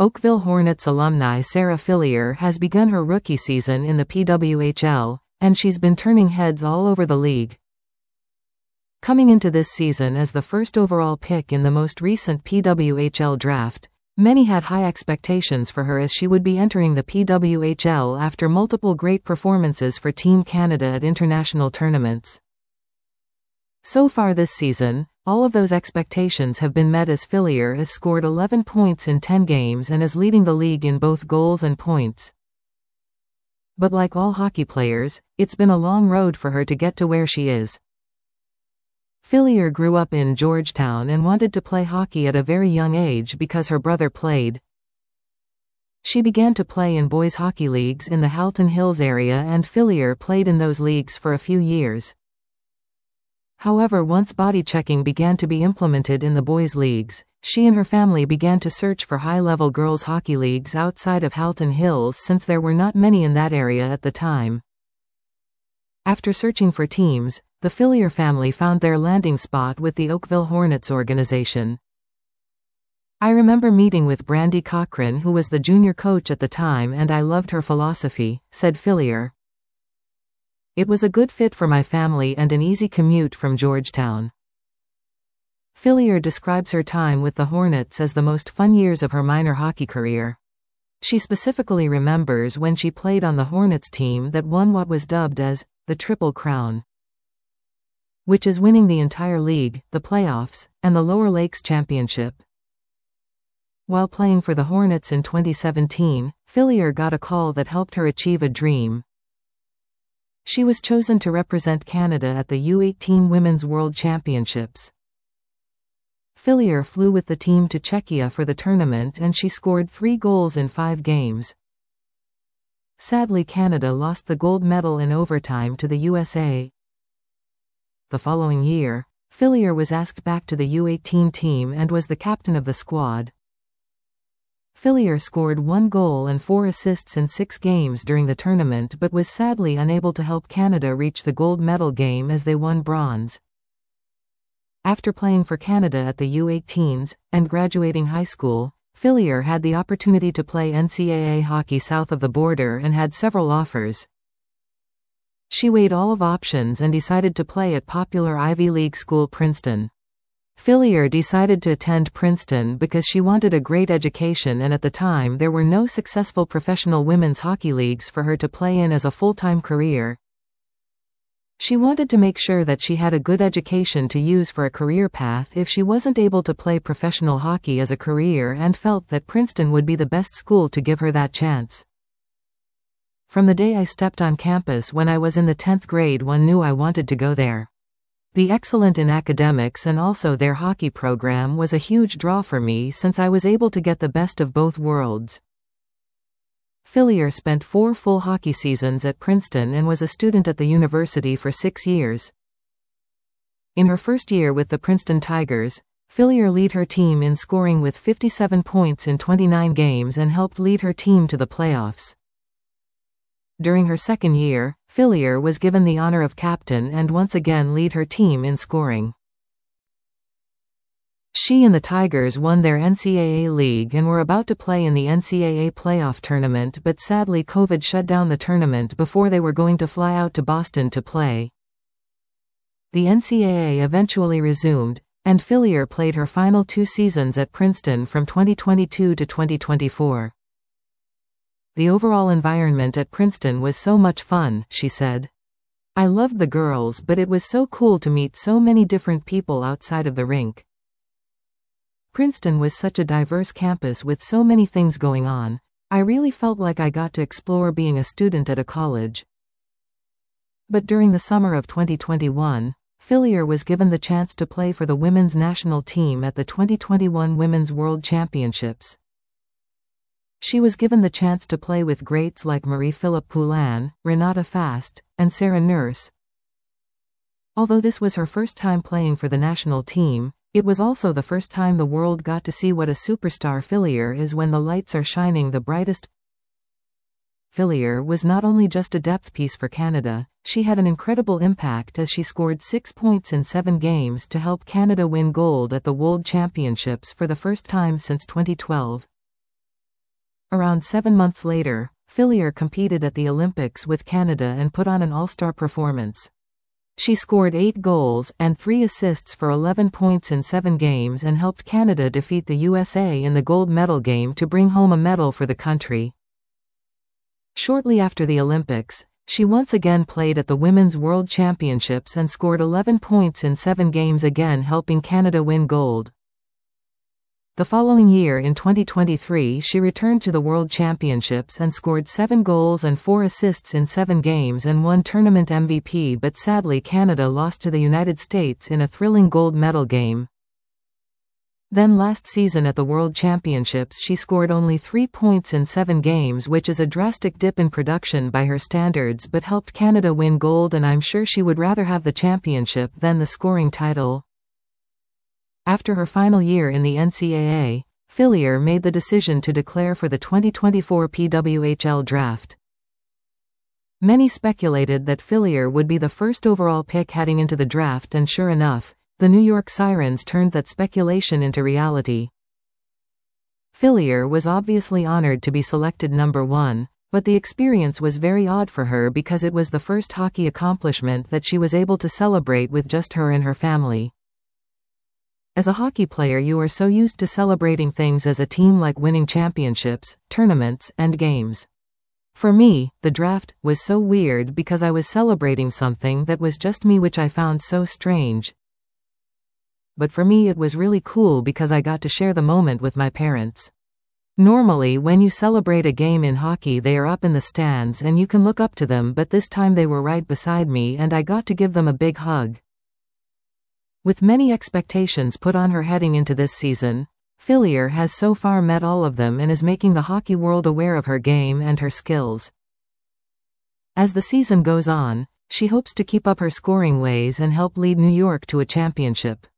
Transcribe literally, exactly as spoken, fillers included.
Oakville Hornets alumni Sarah Fillier has begun her rookie season in the P W H L, and she's been turning heads all over the league. Coming into this season as the first overall pick in the most recent P W H L draft, many had high expectations for her as she would be entering the P W H L after multiple great performances for Team Canada at international tournaments. So far this season, all of those expectations have been met as Fillier has scored eleven points in ten games and is leading the league in both goals and points. But like all hockey players, it's been a long road for her to get to where she is. Fillier grew up in Georgetown and wanted to play hockey at a very young age because her brother played. She began to play in boys' hockey leagues in the Halton Hills area, and Fillier played in those leagues for a few years. However, once body checking began to be implemented in the boys' leagues, she and her family began to search for high-level girls' hockey leagues outside of Halton Hills since there were not many in that area at the time. After searching for teams, the Fillier family found their landing spot with the Oakville Hornets organization. I remember meeting with Brandy Cochran, who was the junior coach at the time, and I loved her philosophy, said Fillier. It was a good fit for my family and an easy commute from Georgetown. Fillier describes her time with the Hornets as the most fun years of her minor hockey career. She specifically remembers when she played on the Hornets team that won what was dubbed as the Triple Crown, which is winning the entire league, the playoffs, and the Lower Lakes Championship. While playing for the Hornets in twenty seventeen, Fillier got a call that helped her achieve a dream. She was chosen to represent Canada at the U eighteen Women's World Championships. Fillier flew with the team to Czechia for the tournament and she scored three goals in five games. Sadly, Canada lost the gold medal in overtime to the U S A. The following year, Fillier was asked back to the U eighteen team and was the captain of the squad. Fillier scored one goal and four assists in six games during the tournament but was sadly unable to help Canada reach the gold medal game as they won bronze. After playing for Canada at the U eighteens, and graduating high school, Fillier had the opportunity to play N C double A hockey south of the border and had several offers. She weighed all of options and decided to play at popular Ivy League school Princeton. Fillier decided to attend Princeton because she wanted a great education, and at the time there were no successful professional women's hockey leagues for her to play in as a full-time career. She wanted to make sure that she had a good education to use for a career path if she wasn't able to play professional hockey as a career, and felt that Princeton would be the best school to give her that chance. From the day I stepped on campus when I was in the tenth grade, one knew I wanted to go there. The excellent in academics and also their hockey program was a huge draw for me since I was able to get the best of both worlds. Fillier spent four full hockey seasons at Princeton and was a student at the university for six years. In her first year with the Princeton Tigers, Fillier led her team in scoring with fifty-seven points in twenty-nine games and helped lead her team to the playoffs. During her second year, Fillier was given the honor of captain and once again led her team in scoring. She and the Tigers won their N C double A league and were about to play in the N C double A playoff tournament, but sadly COVID shut down the tournament before they were going to fly out to Boston to play. The N C double A eventually resumed, and Fillier played her final two seasons at Princeton from twenty twenty-two to twenty twenty-four. The overall environment at Princeton was so much fun, she said. I loved the girls, but it was so cool to meet so many different people outside of the rink. Princeton was such a diverse campus with so many things going on. I really felt like I got to explore being a student at a college. But during the summer of twenty twenty-one, Fillier was given the chance to play for the women's national team at the twenty twenty-one Women's World Championships. She was given the chance to play with greats like Marie-Philip Poulin, Renata Fast, and Sarah Nurse. Although this was her first time playing for the national team, it was also the first time the world got to see what a superstar Fillier is when the lights are shining the brightest. Fillier was not only just a depth piece for Canada, she had an incredible impact as she scored six points in seven games to help Canada win gold at the World Championships for the first time since twenty twelve. Around seven months later, Fillier competed at the Olympics with Canada and put on an all-star performance. She scored eight goals and three assists for eleven points in seven games and helped Canada defeat the U S A in the gold medal game to bring home a medal for the country. Shortly after the Olympics, she once again played at the Women's World Championships and scored eleven points in seven games, again helping Canada win gold. The following year, in twenty twenty-three, she returned to the World Championships and scored seven goals and four assists in seven games and won tournament M V P, but sadly Canada lost to the United States in a thrilling gold medal game. Then last season at the World Championships she scored only three points in seven games, which is a drastic dip in production by her standards, but helped Canada win gold, and I'm sure she would rather have the championship than the scoring title. After her final year in the N C double A, Fillier made the decision to declare for the twenty twenty-four P W H L draft. Many speculated that Fillier would be the first overall pick heading into the draft, and sure enough, the New York Sirens turned that speculation into reality. Fillier was obviously honored to be selected number one, but the experience was very odd for her because it was the first hockey accomplishment that she was able to celebrate with just her and her family. As a hockey player, you are so used to celebrating things as a team, like winning championships, tournaments, and games. For me, the draft was so weird because I was celebrating something that was just me, which I found so strange. But for me it was really cool because I got to share the moment with my parents. Normally when you celebrate a game in hockey, they are up in the stands and you can look up to them, but this time they were right beside me and I got to give them a big hug. With many expectations put on her heading into this season, Fillier has so far met all of them and is making the hockey world aware of her game and her skills. As the season goes on, she hopes to keep up her scoring ways and help lead New York to a championship.